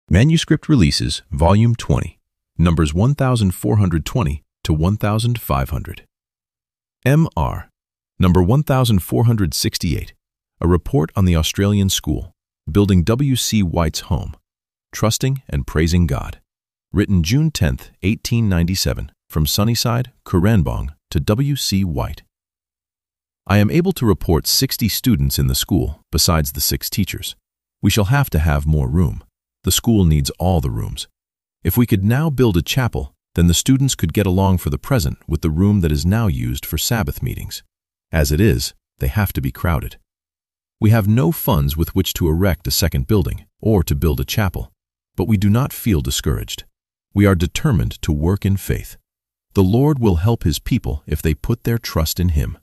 Manuscript Releases, Volume 20, numbers 1420 to 1500. M.R. Number 1468, a report on the Australian school, building W.C. White's home, trusting and praising God. Written June 10, 1897, from Sunnyside, Currambong, to W.C. White. I am able to report 60 students in the school, besides the 6 teachers. We shall have to have more room. The school needs all the rooms. If we could now build a chapel, then the students could get along for the present with the room that is now used for Sabbath meetings. As it is, they have to be crowded. We have no funds with which to erect a second building or to build a chapel, but we do not feel discouraged. We are determined to work in faith. The Lord will help His people if they put their trust in Him.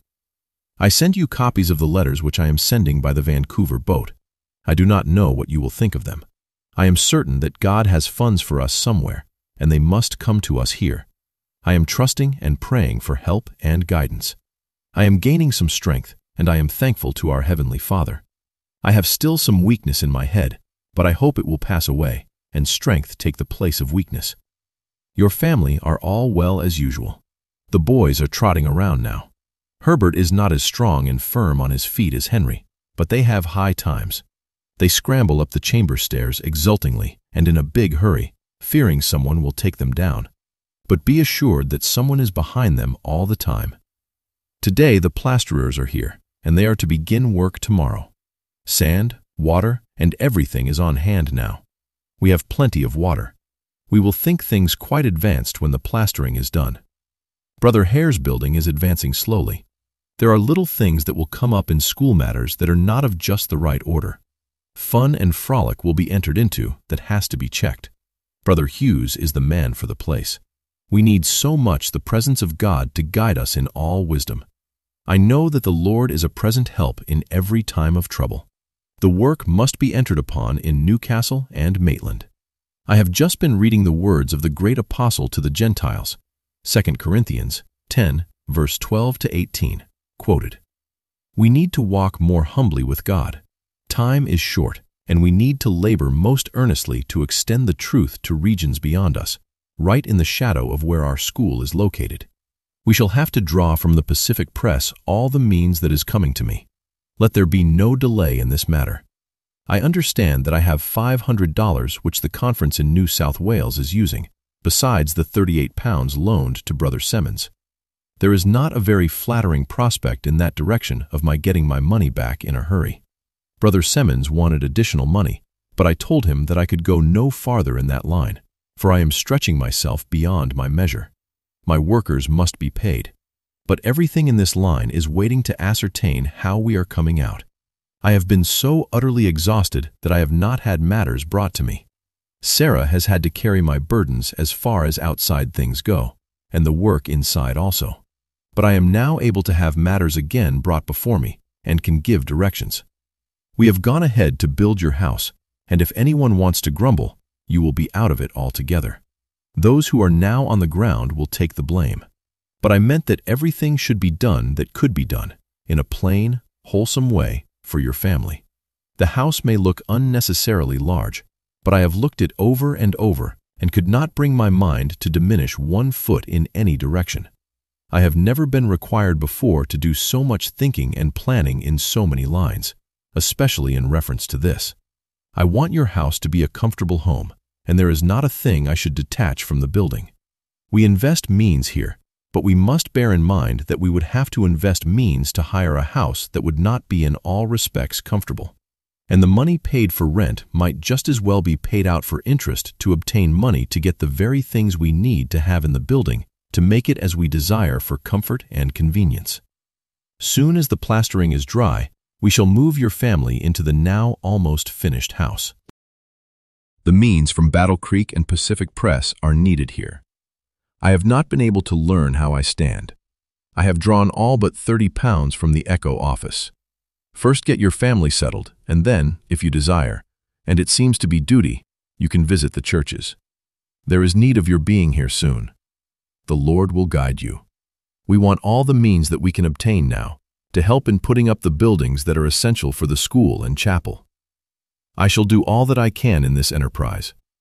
I send you copies of the letters which I am sending by the Vancouver boat. I do not know what you will think of them. I am certain that God has funds for us somewhere, and they must come to us here. I am trusting and praying for help and guidance. I am gaining some strength, and I am thankful to our Heavenly Father. I have still some weakness in my head, but I hope it will pass away, and strength take the place of weakness. Your family are all well as usual. The boys are trotting around now. Herbert is not as strong and firm on his feet as Henry, but they have high times. They scramble up the chamber stairs exultingly and in a big hurry, fearing someone will take them down. But be assured that someone is behind them all the time. Today the plasterers are here, and they are to begin work tomorrow. Sand, water, and everything is on hand now. We have plenty of water. We will think things quite advanced when the plastering is done. Brother Hare's building is advancing slowly. There are little things that will come up in school matters that are not of just the right order. Fun and frolic will be entered into that has to be checked. Brother Hughes is the man for the place. We need so much the presence of God to guide us in all wisdom. I know that the Lord is a present help in every time of trouble. The work must be entered upon in Newcastle and Maitland. I have just been reading the words of the great apostle to the Gentiles, 2 Corinthians 10, verse 12 to 18, quoted. We need to walk more humbly with God. Time is short, and we need to labor most earnestly to extend the truth to regions beyond us, right in the shadow of where our school is located. We shall have to draw from the Pacific Press all the means that is coming to me. Let there be no delay in this matter. I understand that I have $500 which the conference in New South Wales is using, besides the £38 loaned to Brother Semmens. There is not a very flattering prospect in that direction of my getting my money back in a hurry. Brother Semmens wanted additional money, but I told him that I could go no farther in that line, for I am stretching myself beyond my measure. My workers must be paid. But everything in this line is waiting to ascertain how we are coming out. I have been so utterly exhausted that I have not had matters brought to me. Sarah has had to carry my burdens as far as outside things go, and the work inside also. But I am now able to have matters again brought before me, and can give directions. We have gone ahead to build your house, and if anyone wants to grumble, you will be out of it altogether. Those who are now on the ground will take the blame. But I meant that everything should be done that could be done, in a plain, wholesome way, for your family. The house may look unnecessarily large, but I have looked it over and over, and could not bring my mind to diminish 1 foot in any direction. I have never been required before to do so much thinking and planning in so many lines, especially in reference to this. I want your house to be a comfortable home, and there is not a thing I should detach from the building. We invest means here, but we must bear in mind that we would have to invest means to hire a house that would not be in all respects comfortable. And the money paid for rent might just as well be paid out for interest to obtain money to get the very things we need to have in the building to make it as we desire for comfort and convenience. Soon as the plastering is dry, we shall move your family into the now almost finished house. The means from Battle Creek and Pacific Press are needed here. I have not been able to learn how I stand. I have drawn all but £30 from the Echo office. First get your family settled, and then, if you desire, and it seems to be duty, you can visit the churches. There is need of your being here soon. The Lord will guide you. We want all the means that we can obtain now, to help in putting up the buildings that are essential for the school and chapel. I shall do all that I can in this enterprise,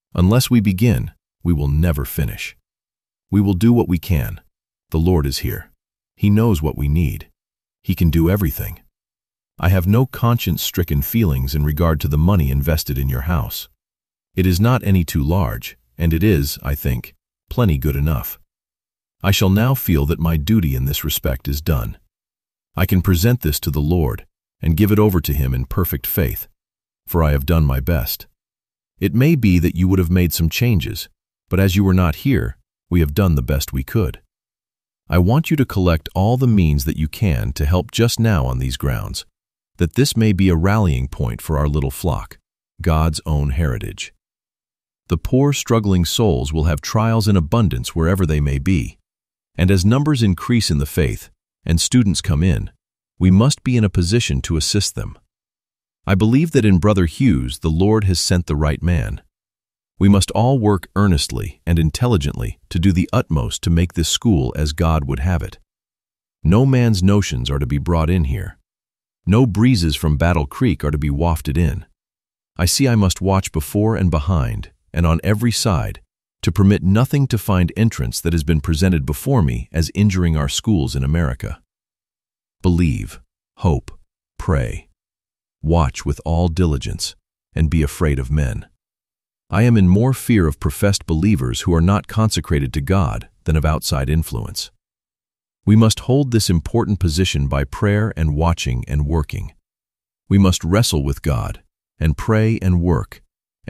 Unless we begin, we will never finish. We will do what we can. The Lord is here. He knows what we need. He can do everything. I have no conscience-stricken feelings in regard to the money invested in your house. It is not any too large, and it is, I think, plenty good enough. I shall now feel that my duty in this respect is done. I can present this to the Lord and give it over to Him in perfect faith, for I have done my best. It may be that you would have made some changes, but as you were not here, we have done the best we could. I want you to collect all the means that you can to help just now on these grounds, that this may be a rallying point for our little flock, God's own heritage. The poor, struggling souls will have trials in abundance wherever they may be, and as numbers increase in the faith and students come in, we must be in a position to assist them. I believe that in Brother Hughes the Lord has sent the right man. We must all work earnestly and intelligently to do the utmost to make this school as God would have it. No man's notions are to be brought in here. No breezes from Battle Creek are to be wafted in. I see I must watch before and behind, and on every side, to permit nothing to find entrance that has been presented before me as injuring our schools in America. Believe, hope, pray. Watch with all diligence, and be afraid of men. I am in more fear of professed believers who are not consecrated to God than of outside influence. We must hold this important position by prayer and watching and working. We must wrestle with God, and pray and work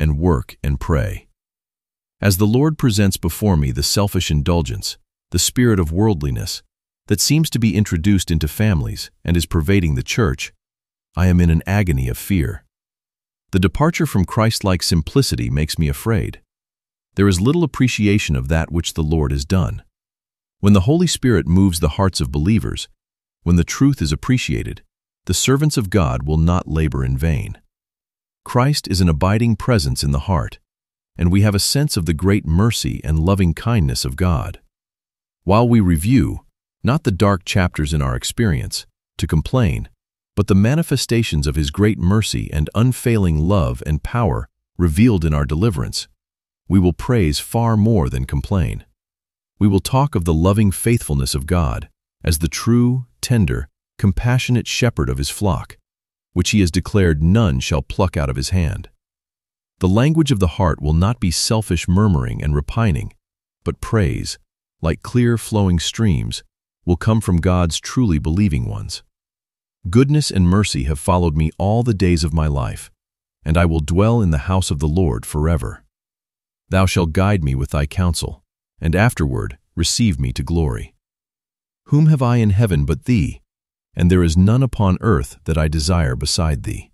and pray. As the Lord presents before me the selfish indulgence, the spirit of worldliness, that seems to be introduced into families and is pervading the church, I am in an agony of fear. The departure from Christ-like simplicity makes me afraid. There is little appreciation of that which the Lord has done. When the Holy Spirit moves the hearts of believers, when the truth is appreciated, the servants of God will not labor in vain. Christ is an abiding presence in the heart, and we have a sense of the great mercy and loving kindness of God. While we review, not the dark chapters in our experience, to complain, but the manifestations of His great mercy and unfailing love and power revealed in our deliverance, we will praise far more than complain. We will talk of the loving faithfulness of God as the true, tender, compassionate shepherd of His flock, which He has declared none shall pluck out of His hand. The language of the heart will not be selfish murmuring and repining, but praise, like clear flowing streams, will come from God's truly believing ones. Goodness and mercy have followed me all the days of my life, and I will dwell in the house of the Lord forever. Thou shalt guide me with thy counsel, and afterward receive me to glory. Whom have I in heaven but thee? And there is none upon earth that I desire beside thee.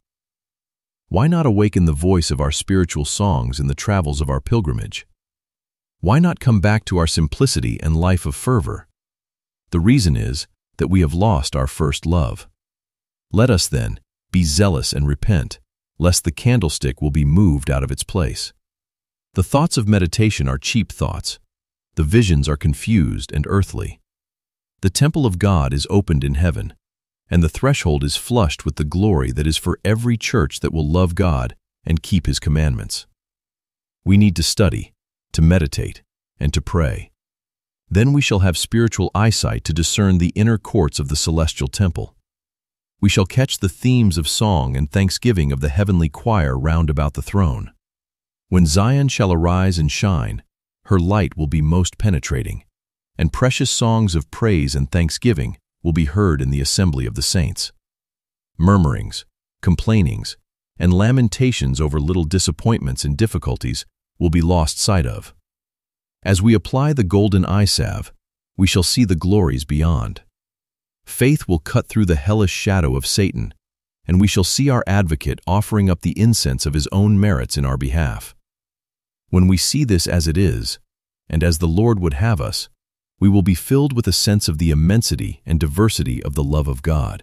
Why not awaken the voice of our spiritual songs in the travels of our pilgrimage? Why not come back to our simplicity and life of fervor? The reason is that we have lost our first love. Let us, then, be zealous and repent, lest the candlestick will be moved out of its place. The thoughts of meditation are cheap thoughts. The visions are confused and earthly. The temple of God is opened in heaven, and the threshold is flushed with the glory that is for every church that will love God and keep His commandments. We need to study, to meditate, and to pray. Then we shall have spiritual eyesight to discern the inner courts of the celestial temple. We shall catch the themes of song and thanksgiving of the heavenly choir round about the throne. When Zion shall arise and shine, her light will be most penetrating, and precious songs of praise and thanksgiving will be heard in the assembly of the saints. Murmurings, complainings, and lamentations over little disappointments and difficulties will be lost sight of. As we apply the golden eye salve, we shall see the glories beyond. Faith will cut through the hellish shadow of Satan, and we shall see our advocate offering up the incense of his own merits in our behalf. When we see this as it is, and as the Lord would have us, we will be filled with a sense of the immensity and diversity of the love of God.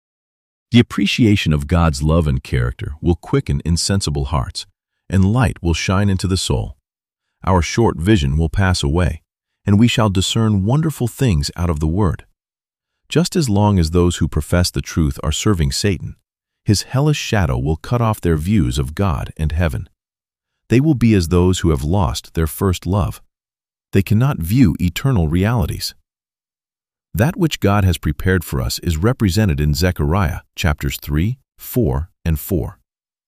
The appreciation of God's love and character will quicken insensible hearts, and light will shine into the soul. Our short vision will pass away, and we shall discern wonderful things out of the Word. Just as long as those who profess the truth are serving Satan, his hellish shadow will cut off their views of God and heaven. They will be as those who have lost their first love. They cannot view eternal realities. That which God has prepared for us is represented in Zechariah chapters 3, 4, and 4.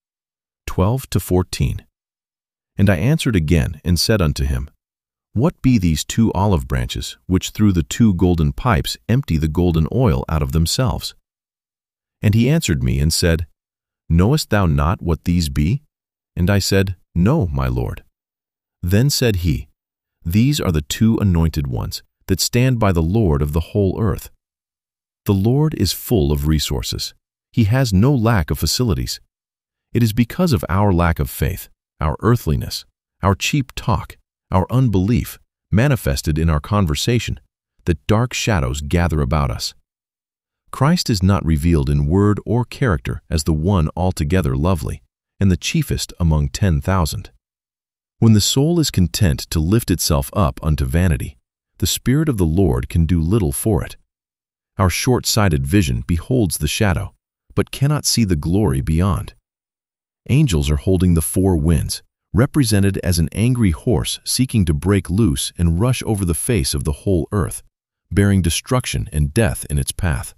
12-14. And I answered again and said unto him, What be these 2 olive branches, which through the 2 golden pipes empty the golden oil out of themselves? And he answered me and said, Knowest thou not what these be? And I said, No, my Lord. Then said he, These are the 2 anointed ones that stand by the Lord of the whole earth. The Lord is full of resources. He has no lack of facilities. It is because of our lack of faith, our earthliness, our cheap talk, our unbelief, manifested in our conversation, that dark shadows gather about us. Christ is not revealed in word or character as the one altogether lovely, and the chiefest among 10,000. When the soul is content to lift itself up unto vanity, the Spirit of the Lord can do little for it. Our short-sighted vision beholds the shadow, but cannot see the glory beyond. Angels are holding the 4 winds, represented as an angry horse seeking to break loose and rush over the face of the whole earth, bearing destruction and death in its path.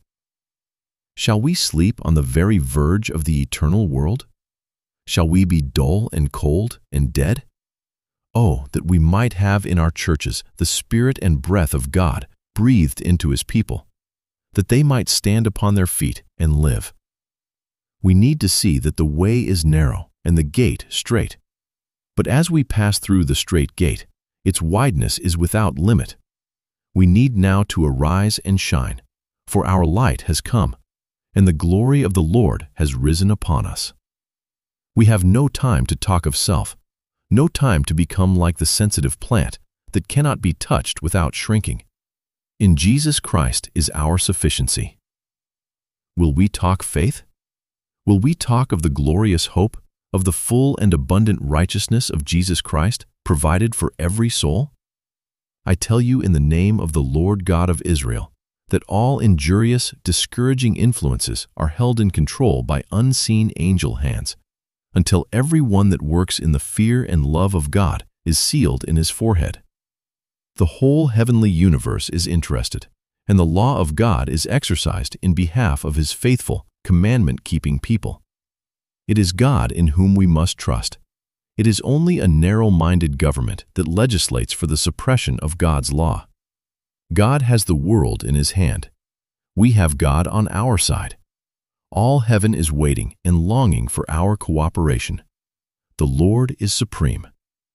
Shall we sleep on the very verge of the eternal world? Shall we be dull and cold and dead? Oh, that we might have in our churches the Spirit and breath of God breathed into His people, that they might stand upon their feet and live. We need to see that the way is narrow and the gate straight. But as we pass through the straight gate, its wideness is without limit. We need now to arise and shine, for our light has come, and the glory of the Lord has risen upon us. We have no time to talk of self, no time to become like the sensitive plant that cannot be touched without shrinking. In Jesus Christ is our sufficiency. Will we talk faith? Will we talk of the glorious hope, of the full and abundant righteousness of Jesus Christ provided for every soul? I tell you in the name of the Lord God of Israel, that all injurious, discouraging influences are held in control by unseen angel hands, until every one that works in the fear and love of God is sealed in his forehead. The whole heavenly universe is interested, and the law of God is exercised in behalf of His faithful, commandment-keeping people. It is God in whom we must trust. It is only a narrow-minded government that legislates for the suppression of God's law. God has the world in His hand. We have God on our side. All heaven is waiting and longing for our cooperation. The Lord is supreme.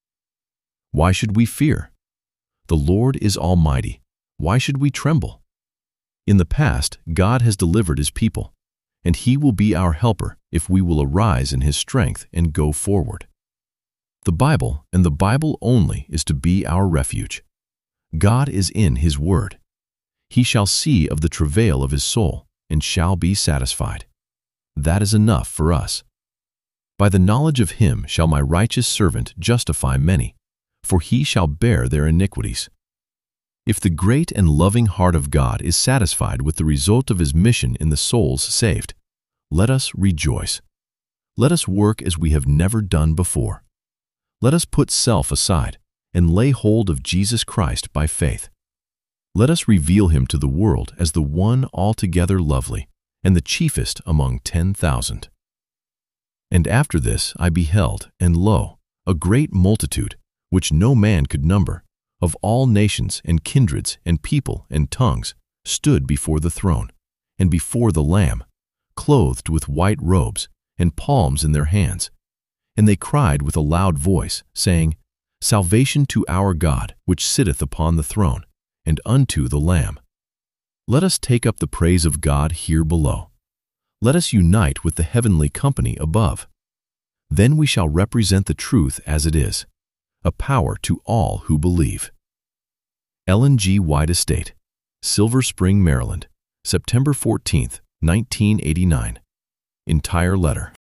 Why should we fear? The Lord is almighty. Why should we tremble? In the past, God has delivered His people, and He will be our helper if we will arise in His strength and go forward. The Bible, and the Bible only, is to be our refuge. God is in His word. He shall see of the travail of His soul, and shall be satisfied. That is enough for us. By the knowledge of Him shall my righteous servant justify many, for he shall bear their iniquities. If the great and loving heart of God is satisfied with the result of His mission in the souls saved, let us rejoice. Let us work as we have never done before. Let us put self aside and lay hold of Jesus Christ by faith. Let us reveal Him to the world as the one altogether lovely and the chiefest among 10,000. And after this I beheld, and lo, a great multitude, which no man could number, of all nations and kindreds and people and tongues, stood before the throne, and before the Lamb, clothed with white robes, and palms in their hands. And they cried with a loud voice, saying, Salvation to our God, which sitteth upon the throne, and unto the Lamb. Let us take up the praise of God here below. Let us unite with the heavenly company above. Then we shall represent the truth as it is, a power to all who believe. Ellen G. White Estate, Silver Spring, Maryland, September 14, 1989. Entire letter.